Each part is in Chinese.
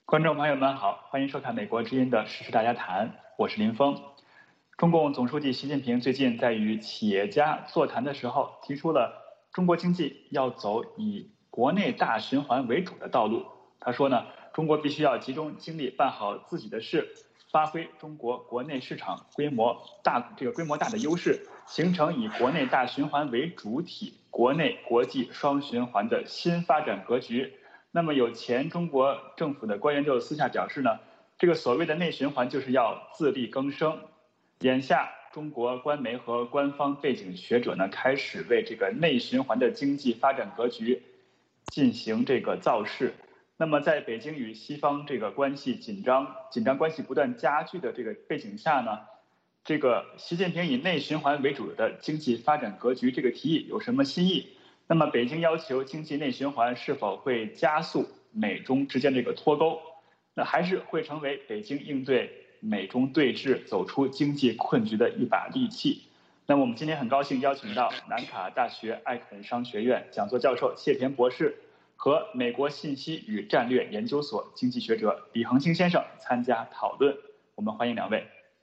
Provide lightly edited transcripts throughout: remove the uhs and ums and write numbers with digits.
观众朋友们好，欢迎收看美国之音的时事大家谈，我是林峰。中共总书记习近平最近在与企业家座谈的时候，提出了中国经济要走以国内大循环为主的道路。他说呢，中国必须要集中精力办好自己的事，发挥中国国内市场规模大的优势，形成以国内大循环为主体、国内国际双循环的新发展格局。那么有前中国政府的官员就私下表示呢，这个所谓的内循环就是要自力更生。眼下中国官媒和官方背景学者呢，开始为这个内循环的经济发展格局进行这个造势。那么在北京与西方这个关系紧张关系不断加剧的这个背景下呢，这个习近平以内循环为主的经济发展格局这个提议有什么新意？那么北京要求经济内循环是否会加速美中之间这个脱钩？那还是会成为北京应对美中对峙、走出经济困局的一把利器？那么我们今天很高兴邀请到南卡大学艾肯商学院讲座教授谢田博士和美国信息与战略研究所经济学者李恒星先生参加讨论。我们欢迎两位。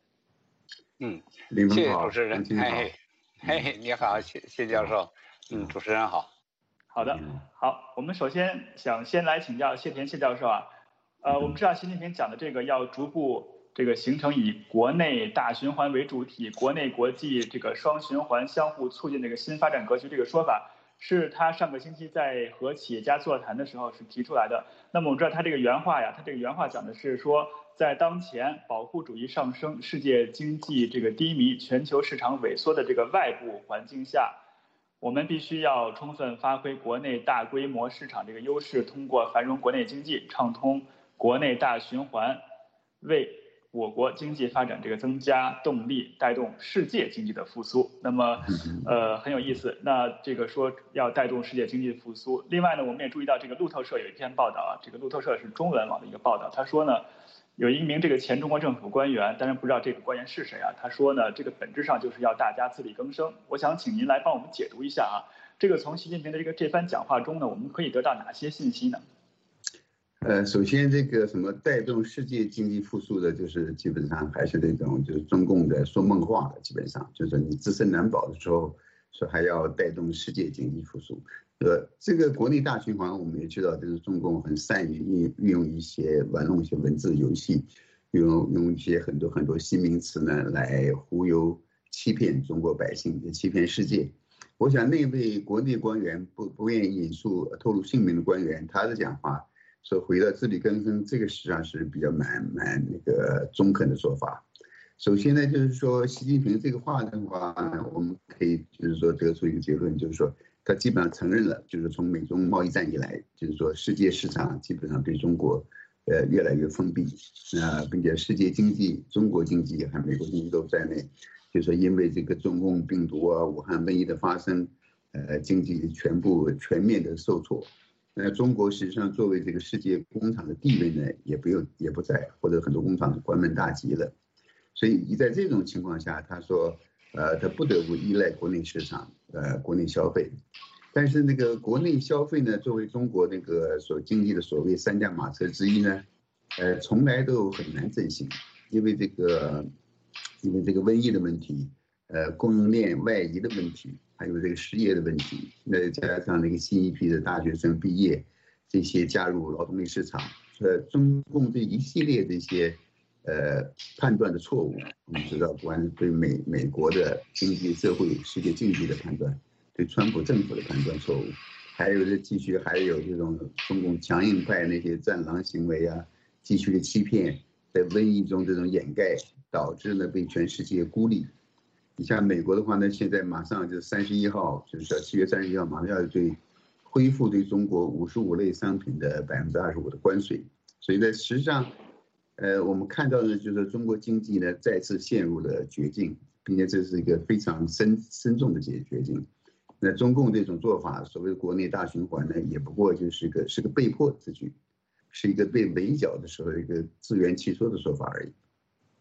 谢谢主持人。你好，谢教授。主持人好。 好的，好，我们首先想先来请教谢教授啊。我们知道习近平讲的这个要逐步这个形成以国内大循环为主体、国内国际这个双循环相互促进这个新发展格局这个说法，是他上个星期在和企业家座谈的时候是提出来的。那么我们知道他这个原话讲的是说，在当前保护主义上升、世界经济这个低迷、全球市场萎缩的这个外部环境下，我们必须要充分发挥国内大规模市场这个优势，通过繁荣国内经济，畅通国内大循环，为我国经济发展这个增加动力，带动世界经济的复苏。那么很有意思，那这个说要带动世界经济复苏。另外呢，我们也注意到这个路透社有一篇报道啊，这个路透社是中文网的一个报道，他说呢，有一名这个前中国政府官员，当然不知道这个官员是谁啊，他说呢，这个本质上就是要大家自力更生。我想请您来帮我们解读一下啊，这个从习近平的这番讲话中呢，我们可以得到哪些信息呢？ 首先这个什么带动世界经济复苏的，就是基本上还是那种就是中共的说梦话的，基本上就是你自身难保的时候，说还要带动世界经济复苏。这个国内大循环，我们也知道，就是中共很善于运用一些玩弄一些文字游戏，用一些很多新名词呢来忽悠、欺骗中国百姓，也欺骗世界。我想那位国内官员不愿意透露姓名的官员，他的讲话说回到自力更生，这个实际上是比较蛮那个中肯的说法。首先呢，就是说习近平这个话的话呢，我们可以就是说得出一个结论，就是说他基本上承认了，就是从美中贸易战以来，就是说世界市场基本上对中国越来越封闭，并且世界经济、中国经济和美国经济都在内，就是说因为这个中共病毒啊、武汉瘟疫的发生，经济全面的受挫。那中国实际上作为这个世界工厂的地位呢，也不在，或者很多工厂关门大吉了。所以在这种情况下，他说，他不得不依赖国内市场，国内消费。但是那个国内消费呢，作为中国那个经济的所谓三驾马车之一呢，从来都很难振兴，因为这个瘟疫的问题，供应链外移的问题。还有这个失业的问题，那加上那个新一批的大学生毕业，这些加入劳动力市场，中共这一系列这些判断的错误，我们知道，不管是对美国的经济社会、世界经济的判断，对川普政府的判断错误，还有还有这种中共强硬派那些战狼行为啊，继续的欺骗，在瘟疫中这种掩盖，导致呢被全世界孤立。你像美国的话呢，现在马上就31号，就是7月31号，马上要恢复对中国55类商品的25%的关税。所以在实际上，我们看到的就是中国经济呢再次陷入了绝境，并且这是一个非常深重的绝境。那中共这种做法，所谓的国内大循环呢，也不过是个被迫之举，是一个被围剿的时候一个自圆其说的说法而已。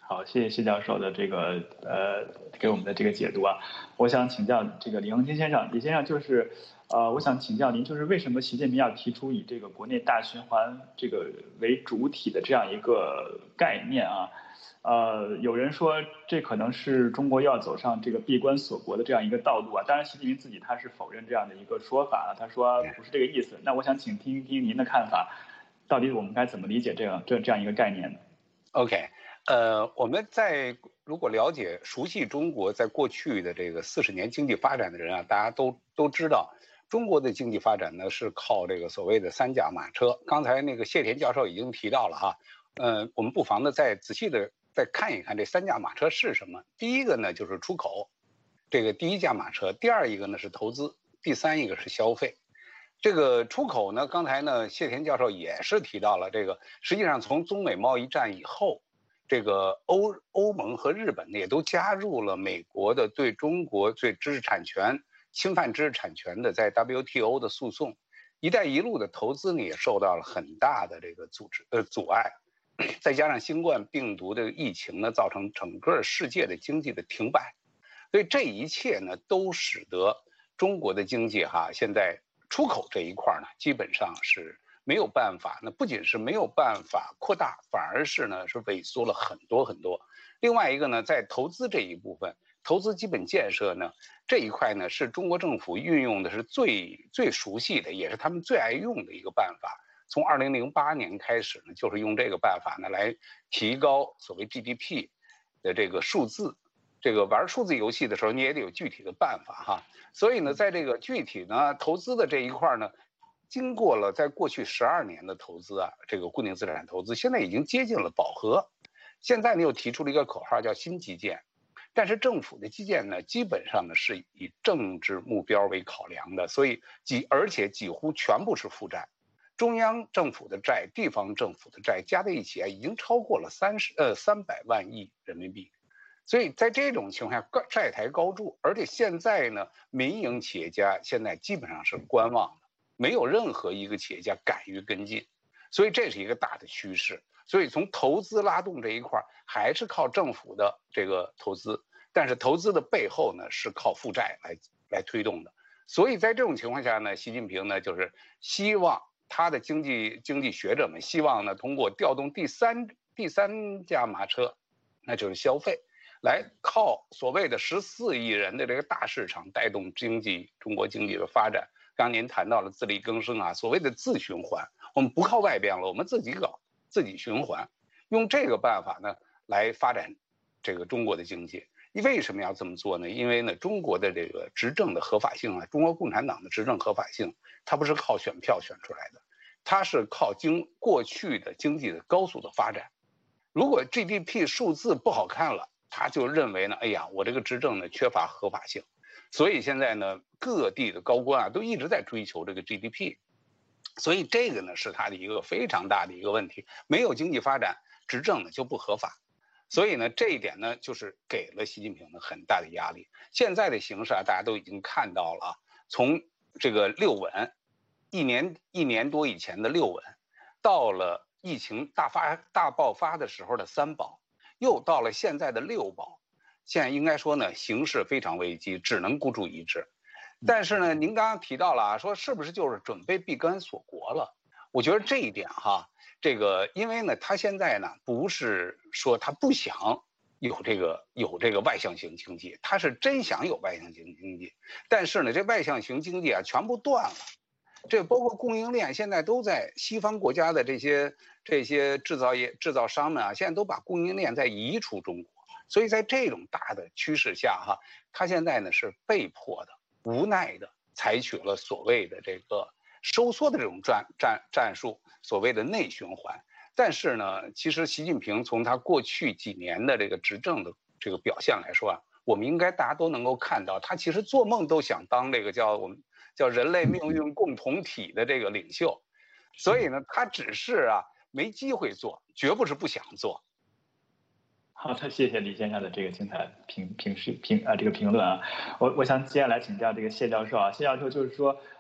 好，谢谢谢教授的这个给我们的这个解读啊。我想请教这个李恒清先生，李先生就是我想请教您，就是为什么习近平要提出以这个国内大循环这个为主体的这样一个概念啊？有人说这可能是中国要走上这个闭关锁国的这样一个道路啊。当然，习近平自己他是否认这样的一个说法，他说不是这个意思。那我想请听一听您的看法，到底我们该怎么理解这样一个概念呢 ？OK，我们如果了解熟悉中国在过去的这个40年经济发展的人啊，大家都知道，中国的经济发展呢是靠这个所谓的三驾马车。刚才那个谢田教授已经提到了哈，我们不妨呢再仔细的再看一看这三驾马车是什么。第一个呢就是出口，这个第一驾马车；第二一个呢是投资；第三一个是消费。这个出口呢，刚才呢谢田教授也是提到了，这个实际上从中美贸易战以后，这个欧盟和日本呢也都加入了美国的对中国对知识产权侵犯知识产权的在 WTO 的诉讼，一带一路的投资呢也受到了很大的这个阻碍，再加上新冠病毒的疫情呢，造成整个世界的经济的停摆，所以这一切呢都使得中国的经济现在出口这一块呢基本上是没有办法，那不仅是没有办法扩大，反而是萎缩了很多很多。另外一个呢，在投资这一部分，投资基本建设呢这一块呢，是中国政府运用的是最熟悉的，也是他们最爱用的一个办法。从2008年开始呢，就是用这个办法呢来提高所谓 GDP 的这个数字。这个玩数字游戏的时候，你也得有具体的办法哈。所以呢，在这个具体呢投资的这一块呢，经过了在过去12年的投资啊，这个固定资产投资现在已经接近了饱和。现在呢又提出了一个口号叫新基建，但是政府的基建呢基本上呢是以政治目标为考量的，所以而且几乎全部是负债，中央政府的债、地方政府的债加在一起已经超过了300万亿人民币。所以在这种情况下，债台高筑，而且现在呢，民营企业家现在基本上是观望的，没有任何一个企业家敢于跟进，所以这是一个大的趋势。所以从投资拉动这一块，还是靠政府的这个投资，但是投资的背后呢，是靠负债来推动的。所以在这种情况下呢，习近平呢就是希望他的经济学者们希望呢，通过调动第三驾马车，那就是消费。来靠所谓的14亿人的这个大市场带动中国经济的发展。刚您谈到了自力更生所谓的自循环，我们不靠外边了，我们自己搞，自己循环，用这个办法呢来发展这个中国的经济。为什么要这么做呢？因为呢，中国的这个执政的合法性中国共产党的执政合法性，它不是靠选票选出来的，它是靠过去的经济的高速的发展。如果 GDP 数字不好看了，他就认为呢，哎呀，我这个执政呢缺乏合法性，所以现在呢，各地的高官都一直在追求这个 GDP， 所以这个呢是他的一个非常大的一个问题，没有经济发展，执政呢就不合法，所以呢这一点呢就是给了习近平呢很大的压力。现在的形势大家都已经看到了从这个6稳，一年多以前的6稳，到了疫情大爆发的时候的3保。又到了现在的6保，现在应该说呢，形势非常危机，只能孤注一掷。但是呢，您刚刚提到了说是不是就是准备闭关锁国了？我觉得这一点这个因为呢，他现在呢不是说他不想有这个外向型经济，他是真想有外向型经济，但是呢，这外向型经济全部断了。这包括供应链，现在都在西方国家的这些制造商们现在都把供应链在移出中国，所以在这种大的趋势下他现在呢是被迫的、无奈的采取了所谓的这个收缩的这种战术，所谓的内循环。但是呢，其实习近平从他过去几年的这个执政的这个表现来说我们应该大家都能够看到，他其实做梦都想当这个叫人类命运共同体的这个领袖，所以呢，他只是没机会做，绝不是不想做。 好的，谢谢李先生的这个精彩这个评论我想接下来请教这个谢教授谢教授就是说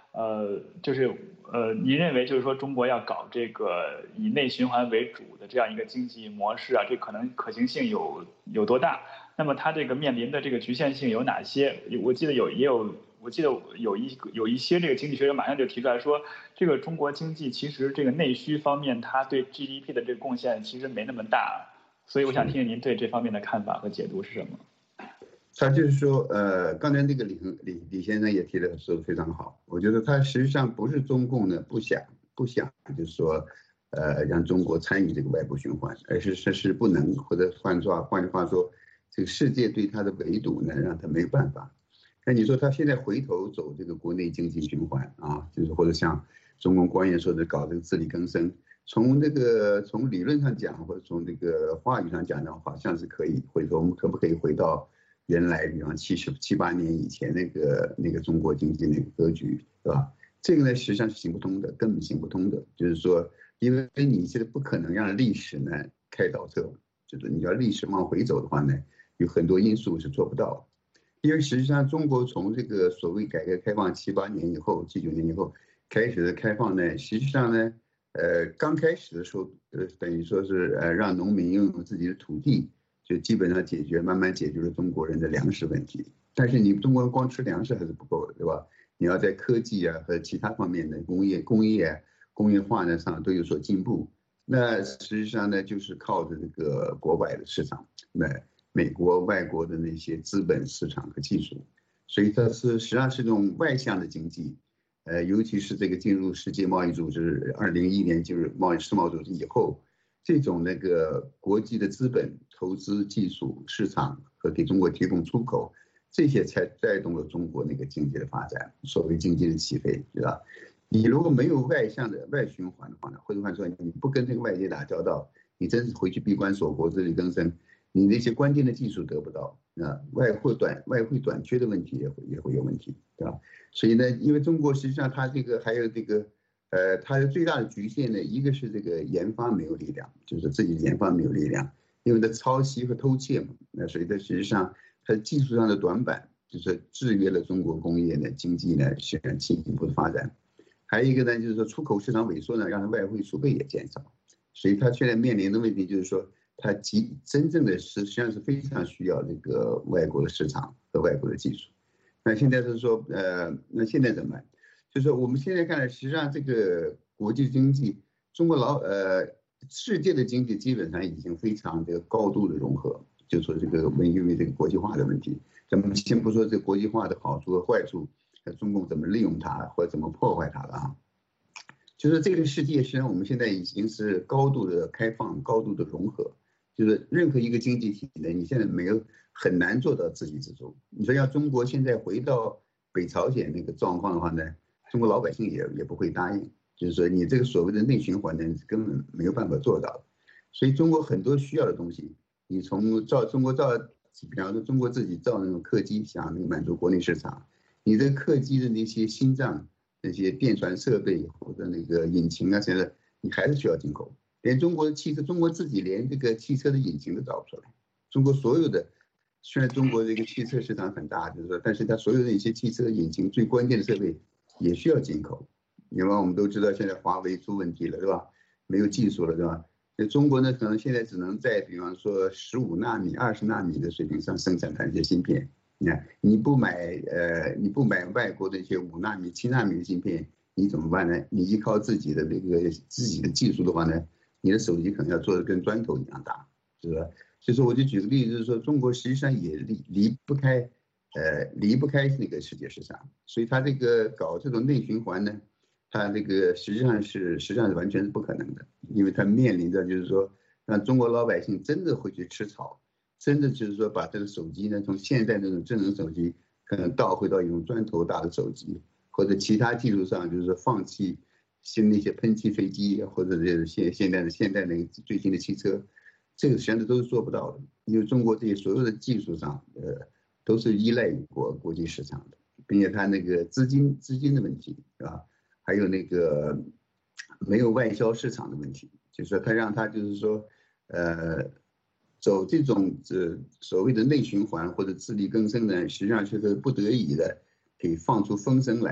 您认为就是说中国要搞这个以内循环为主的这样一个经济模式啊，这可能可行性有多大？那么它这个面临的这个局限性有哪些？我记得有一些这个经济学者马上就提出来说，这个中国经济其实这个内需方面，它对 GDP 的这个贡献其实没那么大，所以我想听听您对这方面的看法和解读是什么？ 他就是说，刚才那个李先生也提的说的非常好，我觉得他实际上不是中共呢不想，就是说，让中国参与这个外部循环，而是不能，或者换句话说，这个世界对他的围堵呢，让他没有办法。那你说他现在回头走这个国内经济循环啊，就是或者像中共官员说的搞这个自力更生，从理论上讲，或者从这个话语上讲的话，好像是可以回头，我们可不可以回到原来比方78年以前那个中国经济那个格局，对吧？这个呢实际上是行不通的，根本行不通的。就是说，因为你现在不可能让历史呢开倒车，就是你要历史往回走的话呢，有很多因素是做不到。因为实际上中国从这个所谓改革开放78年以后、79年以后开始的开放呢，实际上呢，刚开始的时候，等于说是让农民拥有自己的土地。就基本上慢慢解决了中国人的粮食问题。但是你中国人光吃粮食还是不够的，对吧？你要在科技啊和其他方面的工业化呢上都有所进步。那实际上呢，就是靠着这个国外的市场，美国、外国的那些资本市场和技术，所以它实际上是这种外向的经济。尤其是这个进入世界贸易组织2011年进入世贸组织以后。这种那个国际的资本投资、技术、市场和给中国提供出口，这些才带动了中国那个经济的发展，所谓经济的起飞，对吧？你如果没有外向的外循环的话呢，或者说你不跟这个外界打交道，你真是回去闭关锁国、自力更生，你那些关键的技术得不到，外汇短缺的问题也会有问题，对吧？所以呢，因为中国实际上它这个还有这个。它的最大的局限呢，一个是这个研发没有力量，就是自己研发没有力量，因为它抄袭和偷窃嘛，那所以它实际上它技术上的短板，就是制约了中国工业呢、经济呢进一步的发展。还有一个呢，就是说出口市场萎缩呢，让它外汇储备也减少，所以它现在面临的问题就是说，它真正的实际上是非常需要这个外国的市场和外国的技术。那现在是说，那现在怎么办？就是我们现在看来，实际上这个国际经济，世界的经济基本上已经非常的高度的融合。就说这个因为这个国际化的问题，咱们先不说这个国际化的好处和坏处，中共怎么利用它或者怎么破坏它了啊？就是这个世界实际上我们现在已经是高度的开放、高度的融合。就是任何一个经济体呢，你现在很难做到自给自足。你说要中国现在回到北朝鲜那个状况的话呢？中国老百姓也不会答应，就是说你这个所谓的内循环呢，根本没有办法做到。所以中国很多需要的东西，你从比方说中国自己造那种客机，想满足国内市场，你这个客机的那些心脏、那些电传设备或者那个引擎啊，现在你还是需要进口。连中国自己连这个汽车的引擎都造不出来。中国所有的，虽然中国这个汽车市场很大，就是说，但是它所有的一些汽车引擎最关键的设备。也需要进口，因为我们都知道现在华为出问题了，对吧？没有技术了，对吧？那中国呢，可能现在只能在比方说15纳米、20纳米的水平上生产它一些芯片。你看，你不买外国的一些5纳米、7纳米的芯片，你怎么办呢？你依靠自己的技术的话呢，你的手机可能要做的跟砖头一样大，是吧？所以说，我就举个例子，就是说，中国实际上也离不开那个世界市场，所以他这个搞这种内循环呢，他这个实际上是完全是不可能的，因为他面临着就是说，让中国老百姓真的回去吃草，真的就是说把这个手机呢，从现在那种智能手机，可能倒回到一种砖头大的手机，或者其他技术上，就是说放弃那些喷气飞机，或者是现在那个最新的汽车，这个实际上都是做不到的，因为中国这些所有的技术上，都是依赖于国际市场的，并且它那个资金的问题，是吧？还有那个没有外销市场的问题，就是说它让它就是说，走这种所谓的内循环或者自力更生呢，实际上就是不得已的可以放出风声来，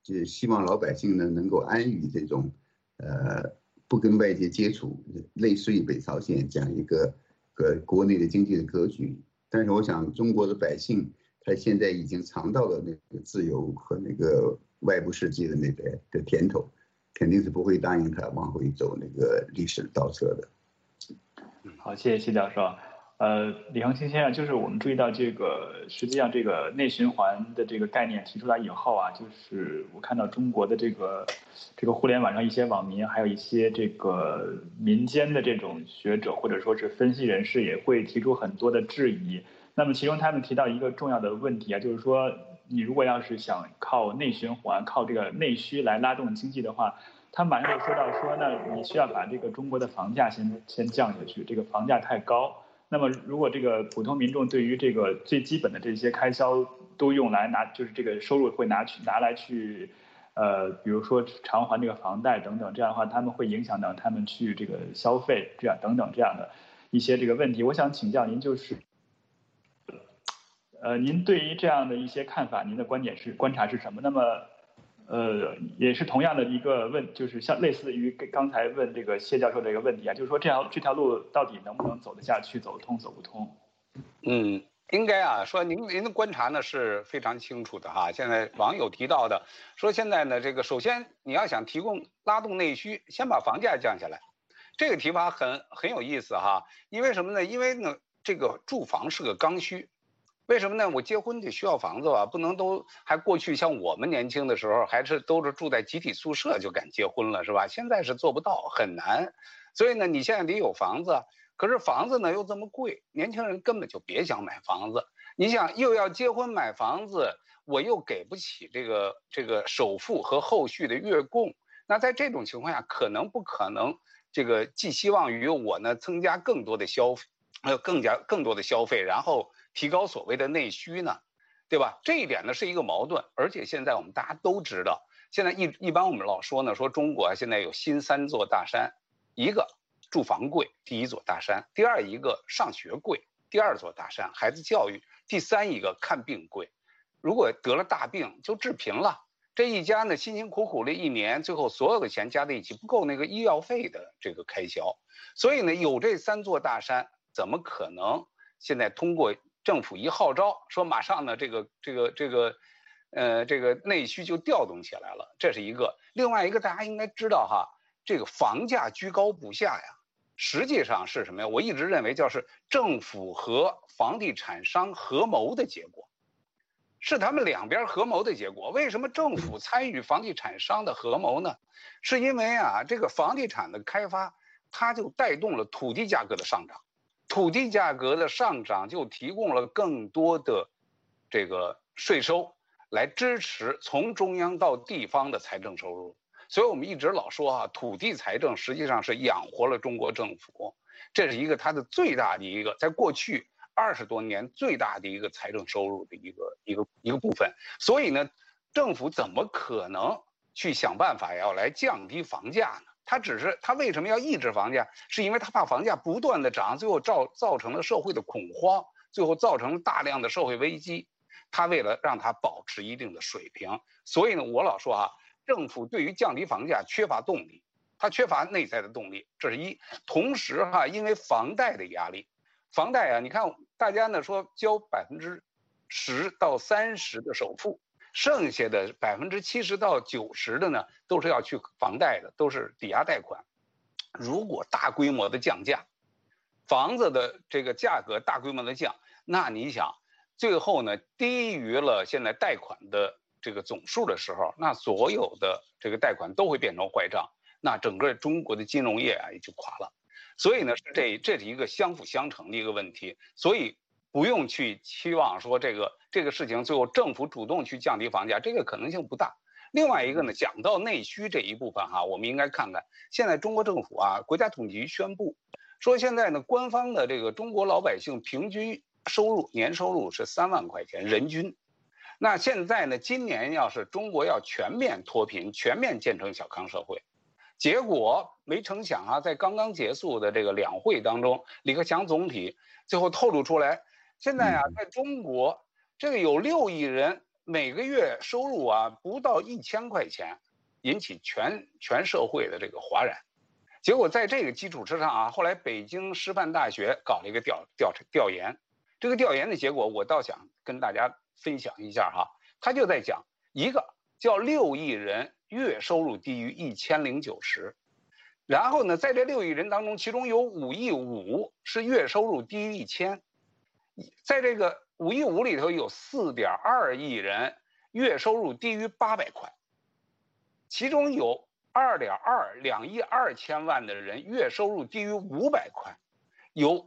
就希望老百姓呢能够安于这种不跟外界接触，类似于北朝鲜这样一个国内的经济的格局。但是我想中国的百姓他现在已经尝到了那个自由和那个外部世界的那个的甜头，肯定是不会答应他往回走那个历史倒车的。 好，谢谢谢教授。李恒清先生，就是我们注意到这个，实际上这个内循环的这个概念提出来以后啊，就是我看到中国的这个互联网上一些网民，还有一些这个民间的这种学者或者说是分析人士，也会提出很多的质疑。那么其中他们提到一个重要的问题啊，就是说你如果要是想靠内循环、靠这个内需来拉动经济的话，他马上就说到说，那你需要把这个中国的房价先降下去，这个房价太高。那么，如果这个普通民众对于这个最基本的这些开销都用来就是这个收入会拿来去，比如说偿还这个房贷等等，这样的话，他们会影响到他们去这个消费，这样等等这样的一些这个问题。我想请教您，就是您对于这样的一些看法，您的观察是什么？那么，也是同样的一个就是像类似于刚才问这个谢教授这个问题啊，就是说这条路到底能不能走得下去，走得通，走不通？ 应该啊，说您的观察呢是非常清楚的哈。现在网友提到的说，现在呢这个首先你要想拉动内需，先把房价降下来，这个提法很有意思哈。因为什么呢？因为呢这个住房是个刚需。为什么呢？我结婚得需要房子吧，不能还过去像我们年轻的时候，都是住在集体宿舍就敢结婚了，是吧？现在是做不到，很难。所以呢，你现在得有房子，可是房子呢又这么贵，年轻人根本就别想买房子。你想又要结婚买房子，我又给不起这个首付和后续的月供，那在这种情况下，不可能这个寄希望于我呢增加更多的消费，然后提高所谓的内需呢，对吧？这一点呢是一个矛盾，而且现在我们大家都知道，现在一般我们老说呢，说中国现在有新3座大山，一个住房贵，第1座大山；第二一个上学贵，第2座大山；孩子教育，第3一个看病贵。如果得了大病就致贫了，这一家呢辛辛苦苦的1年，最后所有的钱加在一起不够那个医药费的这个开销。所以呢，有这3座大山，怎么可能现在通过政府一号召，说马上呢这个内需就调动起来了？这是一个。另外一个大家应该知道哈，这个房价居高不下呀，实际上是什么呀？我一直认为就是政府和房地产商合谋的结果，是他们两边合谋的结果。为什么政府参与房地产商的合谋呢？是因为啊，这个房地产的开发，它就带动了土地价格的上涨。土地价格的上涨就提供了更多的这个税收来支持从中央到地方的财政收入。所以我们一直老说啊，土地财政实际上是养活了中国政府，这是一个它的最大的一个，在过去20多年最大的一个财政收入的一个部分。所以呢，政府怎么可能去想办法要来降低房价呢？他为什么要抑制房价？是因为他怕房价不断的涨，最后造成了社会的恐慌，最后造成了大量的社会危机。他为了让它保持一定的水平，所以呢，我老说啊，政府对于降低房价缺乏动力，它缺乏内在的动力，这是一。同时哈，因为房贷的压力，房贷啊，你看大家呢说交10%到30%的首付。剩下的70%到90%的呢，都是要去房贷的，都是抵押贷款。如果大规模的降价，房子的这个价格大规模的降，那你想，最后呢低于了现在贷款的这个总数的时候，那所有的这个贷款都会变成坏账，那整个中国的金融业啊也就垮了。所以呢，这是一个相辅相成的一个问题，所以不用去期望说这个事情最后政府主动去降低房价，这个可能性不大。另外一个呢，讲到内需这一部分哈，我们应该看看现在中国政府啊，国家统计局宣布说，现在呢官方的这个中国老百姓平均年收入是3万块钱人均。那现在呢，今年要是中国要全面脱贫，全面建成小康社会，结果没成想啊，在刚刚结束的这个两会当中，李克强总理最后透露出来，现在啊，在中国这个有6亿人每个月收入啊不到1000块钱，引起全社会的这个哗然。结果在这个基础之上啊，后来北京师范大学搞了一个调研，这个调研的结果我倒想跟大家分享一下哈。他就在讲一个叫6亿人月收入低于1090，然后呢，在这6亿人当中，其中有5.5亿是月收入低于1000，在这个5.5亿里头有4.2亿人月收入低于800块，其中有2亿2千万的人月收入低于500块，有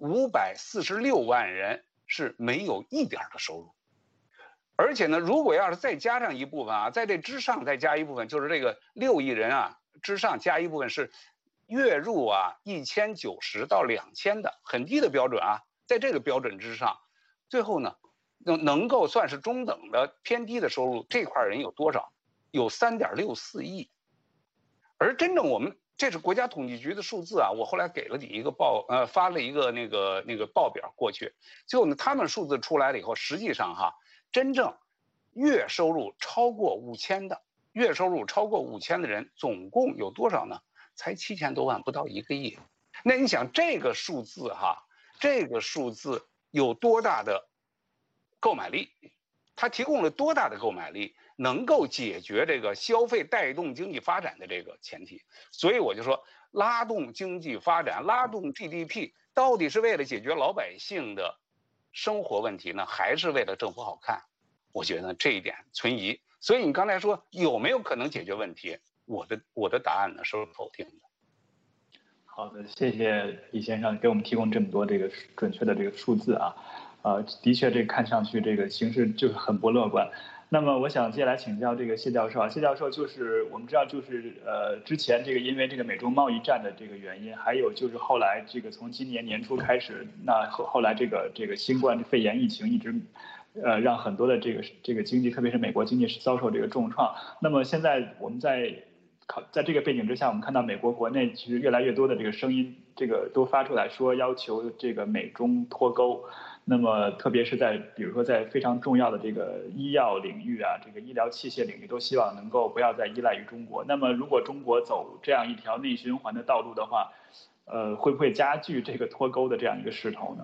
546万人是没有一点的收入。而且呢，如果要是再加上一部分啊，在这之上再加一部分，就是这个6亿人啊之上加一部分是月入啊1090到2000的很低的标准啊，在这个标准之上，最后呢能够算是中等的偏低的收入这块人有多少？有3.64亿。而真正我们这是国家统计局的数字啊，我后来给了你一个发了一个那个报表过去，最后呢他们数字出来了以后，实际上哈，真正月收入超过5000的，月收入超过5000的人总共有多少呢？才7000多万，不到1个亿。那你想这个数字哈，这个数字有多大的购买力？它提供了多大的购买力，能够解决这个消费带动经济发展的这个前提？所以我就说，拉动经济发展，拉动 GDP， 到底是为了解决老百姓的生活问题呢，还是为了政府好看？我觉得这一点存疑。所以你刚才说有没有可能解决问题？我的答案呢是否定的。 好的，谢谢李先生给我们提供这么多这个准确的这个数字啊。的确，这看上去这个形势就是很不乐观。那么，我想接下来请教这个谢教授啊。谢教授，就是我们知道，就是之前这个因为这个美中贸易战的这个原因，还有就是后来这个从今年年初开始，那后来这个新冠肺炎疫情一直让很多的这个经济，特别是美国经济遭受这个重创。那么现在我们在这个背景之下，我们看到美国国内其实越来越多的这个声音，这个都发出来说要求这个美中脱钩。那么特别是比如说在非常重要的这个医药领域啊，这个医疗器械领域，都希望能够不要再依赖于中国。那么如果中国走这样一条内循环的道路的话，会不会加剧这个脱钩的这样一个势头呢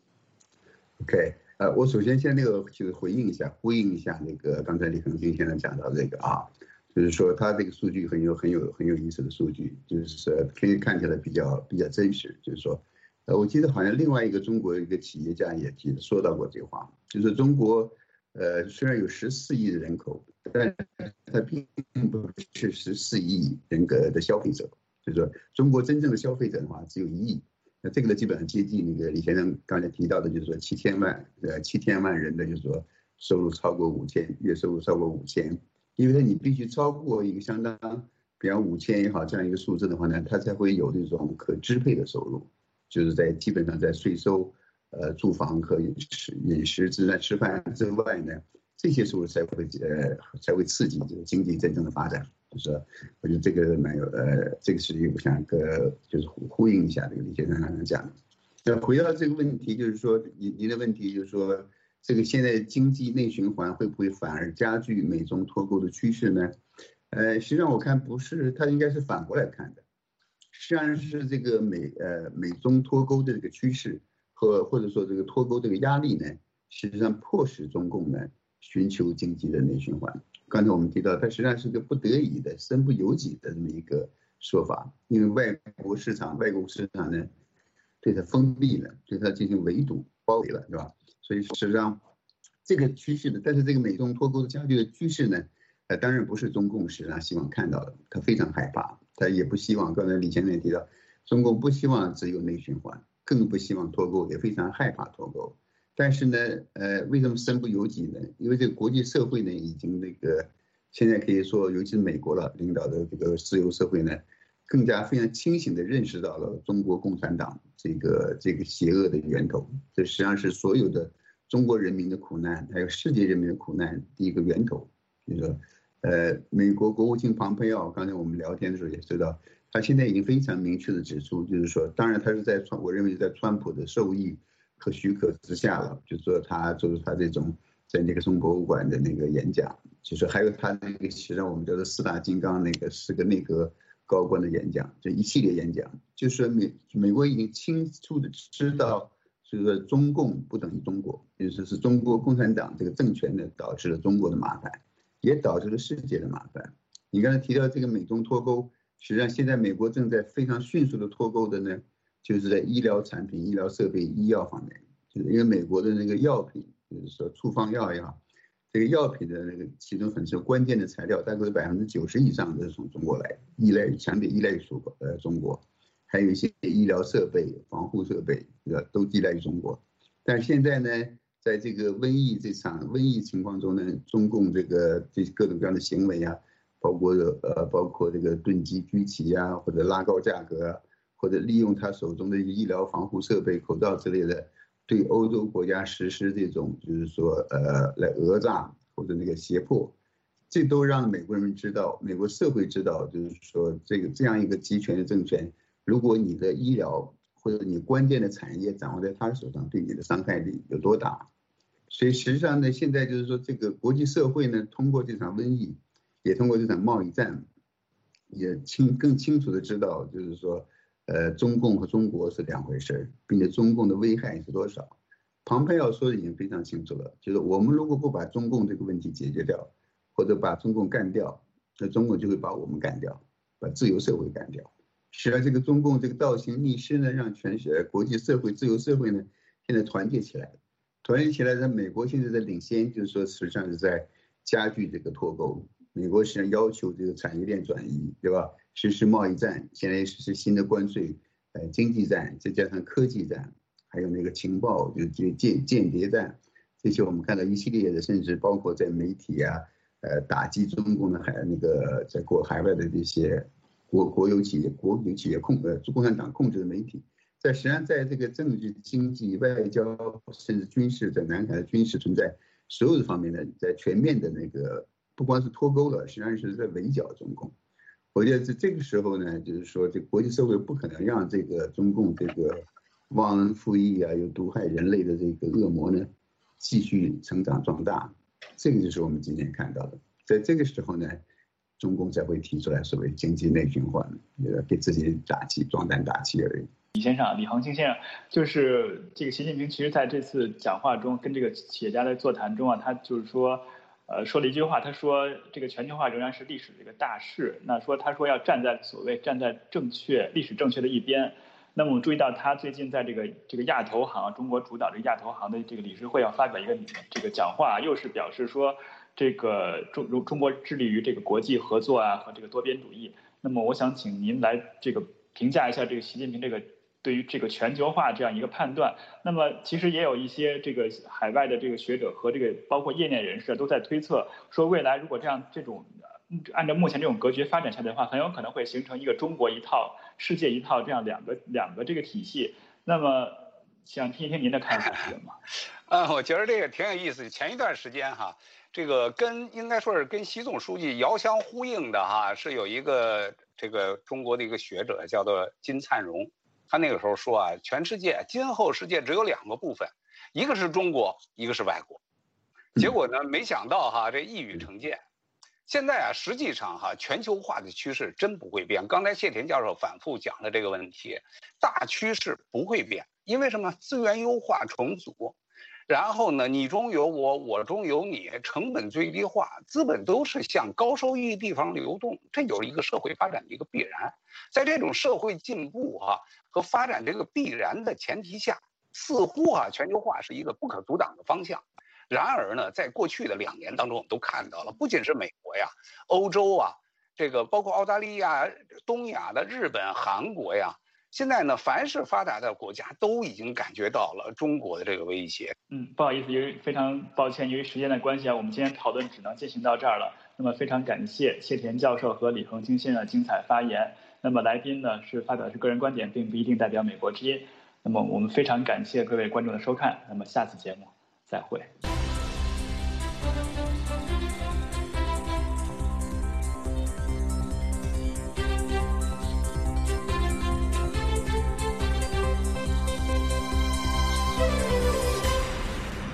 ？OK， 我首先就是呼应一下那个刚才李恒军先生讲到这个啊，就是说他这个数据很有意思的数据，就是可以看起来比较真实，就是说。我记得好像另外一个中国一个企业家也说到过这话，就是中国，虽然有14亿的人口，但它并不是14亿人格的消费者，就是说中国真正的消费者的话只有1亿，那这个呢基本上接近那个李先生刚才提到的，就是说7千万人的，就是说收入超过5000，月收入超过5000，因为你必须超过一个相当，比方5000也好这样一个数字的话呢，它才会有这种可支配的收入。就是基本上在税收、住房和饮食吃饭之外呢，这些收入才会刺激这个经济真正的发展。就是我觉得这个这个是我想就是呼应一下这个李先生刚才讲的。那回到这个问题，就是说您的问题就是说，这个现在经济内循环会不会反而加剧美中脱钩的趋势呢？实际上我看不是，它应该是反过来看的。实际上是这个美中脱钩的这个趋势或者说这个脱钩这个压力呢，实际上迫使中共呢寻求经济的内循环。刚才我们提到，它实际上是个不得已的、身不由己的这么一个说法，因为外国市场呢对它封闭了，对它进行围堵、包围了，对吧？所以实际上这个趋势呢，但是这个美中脱钩的加剧的趋势呢，当然不是中共实际上希望看到的，他非常害怕。他也不希望，刚才李先生也提到，中共不希望只有内循环，更不希望脱钩，也非常害怕脱钩。但是呢，为什么身不由己呢？因为这个国际社会呢，已经现在可以说，尤其是美国领导的这个自由社会呢，更加非常清醒地认识到了中国共产党这个邪恶的源头，这实际上是所有的中国人民的苦难，还有世界人民的苦难第一个源头，就是说。美国国务卿庞佩奥，刚才我们聊天的时候也知道，他现在已经非常明确地指出，就是说，当然他是我认为在川普的授意和许可之下了，就是说他这种在尼克松博物馆的那个演讲，就是还有他那个实际上我们叫做4大金刚那个4个内阁高官的演讲，这一系列演讲，就是说美国已经清楚的知道，就是说中共不等于中国，就是是中国共产党这个政权呢导致了中国的麻烦，也导致了世界的麻烦。你刚才提到这个美中脱钩，实际上现在美国正在非常迅速的脱钩的呢，就是在医疗产品、医疗设备、医药方面，就是因为美国的那个药品，就是说处方药也好，这个药品的那个其中很多关键的材料，大概是90%以上都是从中国来，强烈依赖于中国，还有一些医疗设备、防护设备，都依赖于中国。但现在呢，在这个这场瘟疫情况中呢，中共这各种各样的行为啊，包括这个囤积居奇啊，或者拉高价格啊，或者利用他手中的医疗防护设备、口罩之类的，对欧洲国家实施这种就是说来讹诈或者那个胁迫，这都让美国人知道，美国社会知道，就是说这样一个集权的政权，如果你的医疗或者你关键的产业掌握在他手上，对你的伤害力有多大？所以实际上呢，现在就是说这个国际社会呢，通过这场瘟疫，也通过这场贸易战，也更清楚的知道，就是说，中共和中国是两回事，并且中共的危害是多少。庞佩奥说的已经非常清楚了，就是我们如果不把中共这个问题解决掉，或者把中共干掉，那中共就会把我们干掉，把自由社会干掉。使得这个中共这个倒行逆施呢，让国际社会、自由社会呢，现在团结起来了。团结起来，在美国现在在领先，就是说实际上是在加剧这个脱钩。美国实际上要求这个产业链转移，对吧？实施贸易战，现在实施新的关税，经济战，再加上科技战，还有那个情报就间谍战，这些我们看到一系列的，甚至包括在媒体啊，打击中共的在海外的这些国有企业共产党控制的媒体，实际上在这个政治、经济、外交甚至军事，在南海的军事存在所有的方面呢，在全面的那个。不光是脱钩了，实际上是在围剿中共。我觉得这个时候呢，就是说，这国际社会不可能让这个中共这个忘恩负义啊，又毒害人类的这个恶魔呢，继续成长壮大。这个就是我们今天看到的。在这个时候呢，中共才会提出来所谓经济内循环，给自己壮胆打气而已。 李恒清先生，就是这个习近平，其实在这次讲话中跟这个企业家的座谈中啊，他就是说。说了一句话，他说这个全球化仍然是历史的一个大势。他说要站在历史正确的一边。那么我们注意到他最近在这个亚投行，中国主导这个亚投行的这个理事会要发表一个这个讲话，又是表示说这个中国致力于这个国际合作啊和这个多边主义。那么我想请您来这个评价一下这个习近平这个。对于这个全球化这样一个判断，那么其实也有一些这个海外的这个学者和这个包括业内人士都在推测说，未来如果这种按照目前这种格局发展下来的话，很有可能会形成一个中国一套、世界一套这样两个这个体系。那么想听一听您的看法是什么？ 我觉得这个挺有意思。前一段时间哈，这个应该说是跟习总书记遥相呼应的哈，是有一个这个中国的一个学者叫做金灿荣。他那个时候说啊，全世界今后世界只有2个部分，一个是中国，一个是外国。结果呢，没想到哈，这一语成谶。现在啊，实际上哈，全球化的趋势真不会变。刚才谢田教授反复讲了这个问题，大趋势不会变，因为什么？资源优化重组，然后呢，你中有我，我中有你，成本最低化，资本都是向高收益地方流动，这有一个社会发展的一个必然。在这种社会进步和发展这个必然的前提下，似乎全球化是一个不可阻挡的方向。然而呢，在过去的2年当中，我们都看到了，不仅是美国呀、欧洲啊，这个包括澳大利亚、东亚的日本、韩国呀。现在呢，凡是发达的国家都已经感觉到了中国的这个威胁。 不好意思，非常抱歉，由于时间的关系啊，我们今天讨论只能进行到这儿了。那么非常感谢谢田教授和李恒清先生的精彩发言。那么来宾呢发表的是个人观点，并不一定代表美国之音。那么我们非常感谢各位观众的收看。那么下次节目再会。